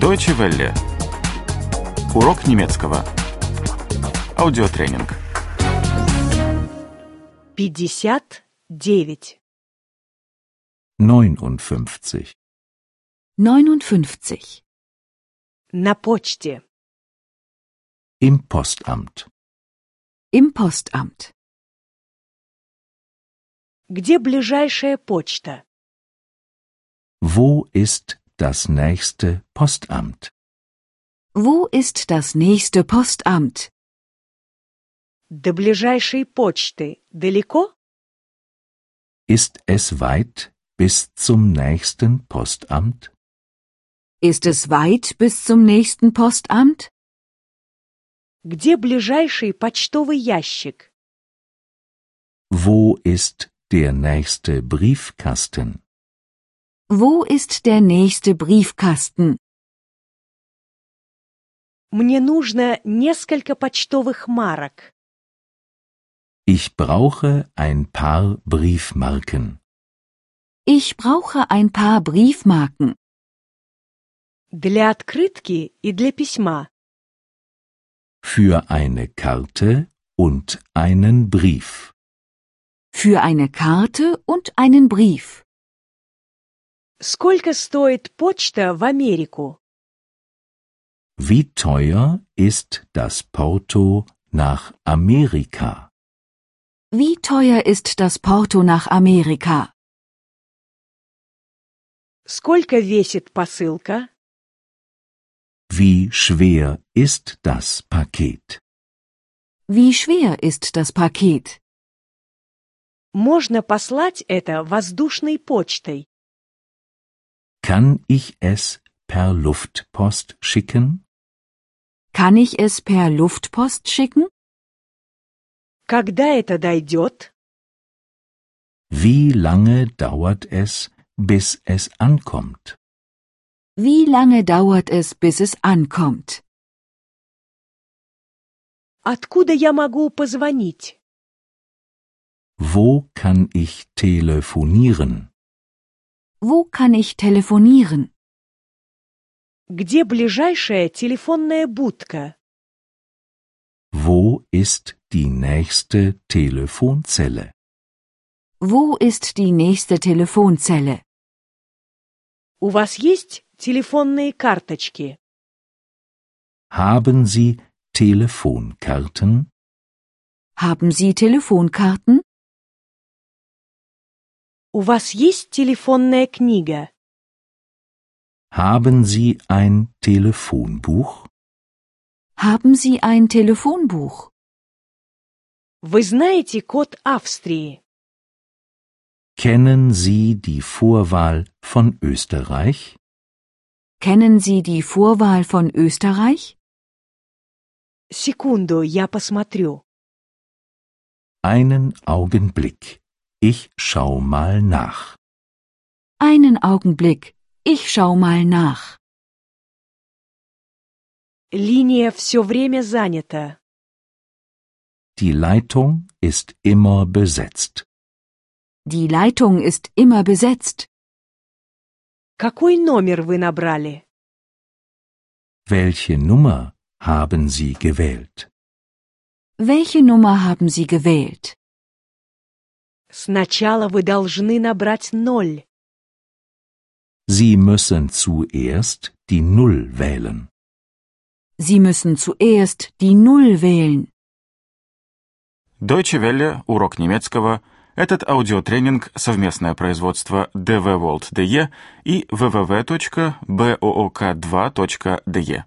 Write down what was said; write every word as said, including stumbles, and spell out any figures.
Deutsche Welle. Урок немецкого. Аудиотренинг. пятьдесят девять. neunundfünfzig. neunundfünfzig. На почте. Im Postamt. Im Postamt. Где ближайшая почта? Wo ist das nächste Postamt? Wo ist das nächste Postamt? До ближайшей почты далеко? Ist es weit bis zum nächsten Postamt? Ist es weit bis zum nächsten Postamt? Где ближайший почтовый ящик? Wo ist der nächste Briefkasten? Wo ist der nächste Briefkasten? Мне нужно несколько почтовых марок. Ich brauche ein paar Briefmarken. Ich brauche ein paar Briefmarken. Для открытки и для письма. Für eine Karte und einen Brief. Für eine Karte und einen Brief. Сколько стоит почта в Америку? Wie teuer ist das Porto nach Amerika? Wie teuer ist das Porto nach Amerika? Сколько весит посылка? Wie schwer ist das Paket? Wie schwer ist das Paket? Можно послать это воздушной почтой. Kann ich es per Luftpost schicken? Kann ich es per Luftpost schicken? Когда это дойдет? Wie lange dauert es, bis es ankommt? Wie lange dauert es, bis es ankommt? Откуда я могу позвонить? Wo kann ich telefonieren? Wo kann ich telefonieren? Где ближайшая телефонная будка? Wo ist die nächste Telefonzelle? Wo ist die nächste Telefonzelle? У вас есть телефонные карточки? Haben Sie Telefonkarten? Haben Sie Telefonkarten? У вас есть телефонная книга? Haben Sie ein Telefonbuch? Haben Sie ein Telefonbuch? Вы знаете код Австрии? Kennen Sie die Vorwahl von Österreich? Kennen Sie die Vorwahl von Österreich? Секунду, я посмотрю. Einen Augenblick. Ich schau mal nach. Einen Augenblick, ich schau mal nach. Линия все время занята. Die Leitung ist immer besetzt. Die Leitung ist immer besetzt. Какой номер вы набрали? Welche Nummer haben Sie gewählt? Welche Nummer haben Sie gewählt? Сначала вы должны набрать ноль. Sie müssen zuerst die Null wählen. Sie müssen zuerst die Null wählen. Deutsche Welle. Урок немецкого. Этот аудиотренинг – совместное производство дэ вэ World точка дэ и дабл ю дабл ю дабл ю точка боок два точка дэ и.